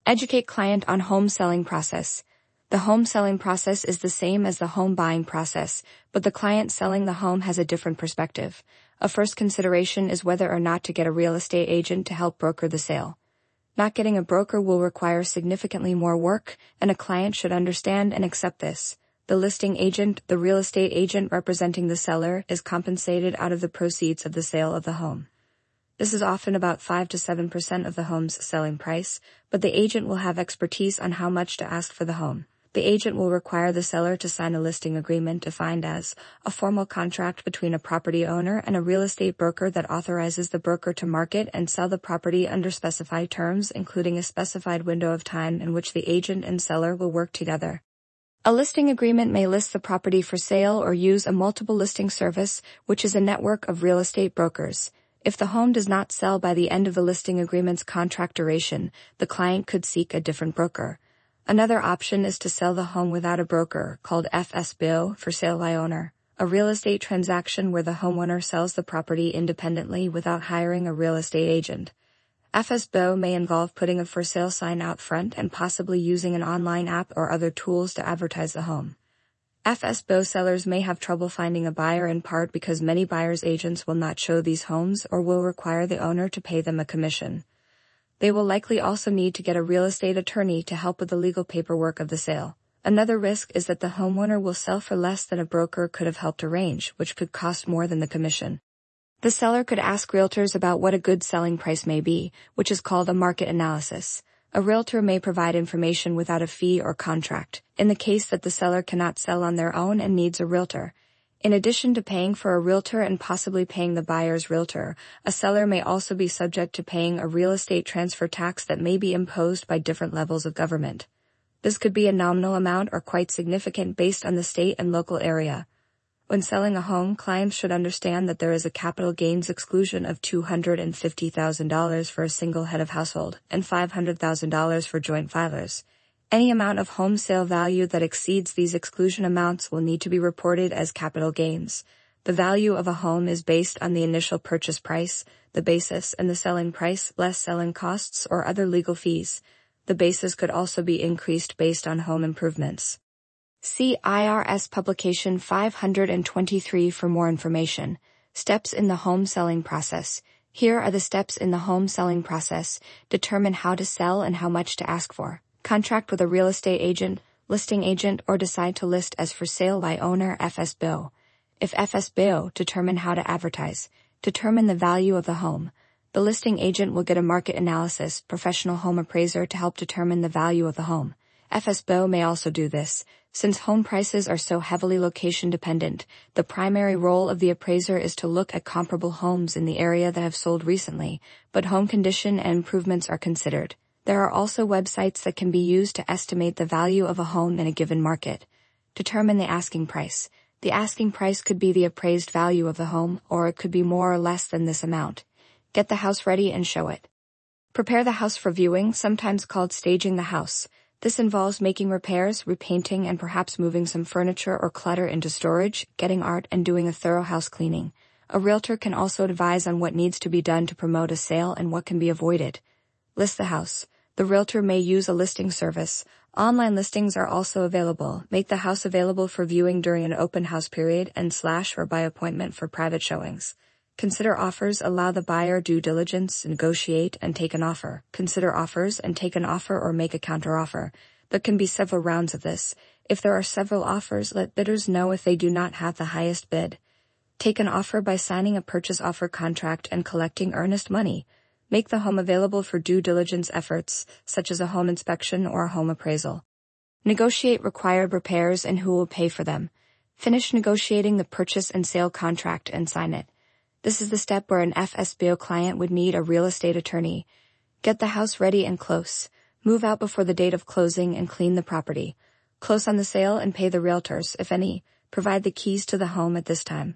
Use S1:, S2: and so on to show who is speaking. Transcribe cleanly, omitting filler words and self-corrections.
S1: Educate client on home selling process. The home selling process is the same as the home buying process, but the client selling the home has a different perspective. A first consideration is whether or not to get a real estate agent to help broker the sale. Not getting a broker will require significantly more work, and a client should understand and accept this. The listing agent, the real estate agent representing the seller, is compensated out of the proceeds of the sale of the home. This is often about 5 to 7% of the home's selling price, but the agent will have expertise on how much to ask for the home. The agent will require the seller to sign a listing agreement defined as a formal contract between a property owner and a real estate broker that authorizes the broker to market and sell the property under specified terms, including a specified window of time in which the agent and seller will work together. A listing agreement may list the property for sale or use a multiple listing service, which is a network of real estate brokers. If the home does not sell by the end of the listing agreement's contract duration, the client could seek a different broker. Another option is to sell the home without a broker, called FSBO, for sale by owner, a real estate transaction where the homeowner sells the property independently without hiring a real estate agent. FSBO may involve putting a for sale sign out front and possibly using an online app or other tools to advertise the home. FSBO sellers may have trouble finding a buyer in part because many buyers' agents will not show these homes or will require the owner to pay them a commission. They will likely also need to get a real estate attorney to help with the legal paperwork of the sale. Another risk is that the homeowner will sell for less than a broker could have helped arrange, which could cost more than the commission. The seller could ask realtors about what a good selling price may be, which is called a market analysis. A realtor may provide information without a fee or contract, in the case that the seller cannot sell on their own and needs a realtor. In addition to paying for a realtor and possibly paying the buyer's realtor, a seller may also be subject to paying a real estate transfer tax that may be imposed by different levels of government. This could be a nominal amount or quite significant based on the state and local area. When selling a home, clients should understand that there is a capital gains exclusion of $250,000 for a single head of household and $500,000 for joint filers. Any amount of home sale value that exceeds these exclusion amounts will need to be reported as capital gains. The value of a home is based on the initial purchase price, the basis, and the selling price, less selling costs or other legal fees. The basis could also be increased based on home improvements. See IRS Publication 523 for more information. Steps in the home selling process. Here are the steps in the home selling process. Determine how to sell and how much to ask for. Contract with a real estate agent, listing agent, or decide to list as for sale by owner FSBO. If FSBO, determine how to advertise. Determine the value of the home. The listing agent will get a market analysis, professional home appraiser to help determine the value of the home. FSBO may also do this. Since home prices are so heavily location dependent, the primary role of the appraiser is to look at comparable homes in the area that have sold recently, but home condition and improvements are considered. There are also websites that can be used to estimate the value of a home in a given market. Determine the asking price. The asking price could be the appraised value of the home, or it could be more or less than this amount. Get the house ready and show it. Prepare the house for viewing, sometimes called staging the house. This involves making repairs, repainting, and perhaps moving some furniture or clutter into storage, getting art, and doing a thorough house cleaning. A realtor can also advise on what needs to be done to promote a sale and what can be avoided. List the house. The realtor may use a listing service. Online listings are also available. Make the house available for viewing during an open house period and / or by appointment for private showings. Consider offers. Allow the buyer due diligence, negotiate, and take an offer. Consider offers and take an offer or make a counteroffer. There can be several rounds of this. If there are several offers, let bidders know if they do not have the highest bid. Take an offer by signing a purchase offer contract and collecting earnest money. Make the home available for due diligence efforts, such as a home inspection or a home appraisal. Negotiate required repairs and who will pay for them. Finish negotiating the purchase and sale contract and sign it. This is the step where an FSBO client would need a real estate attorney. Get the house ready and close. Move out before the date of closing and clean the property. Close on the sale and pay the realtors, if any. Provide the keys to the home at this time.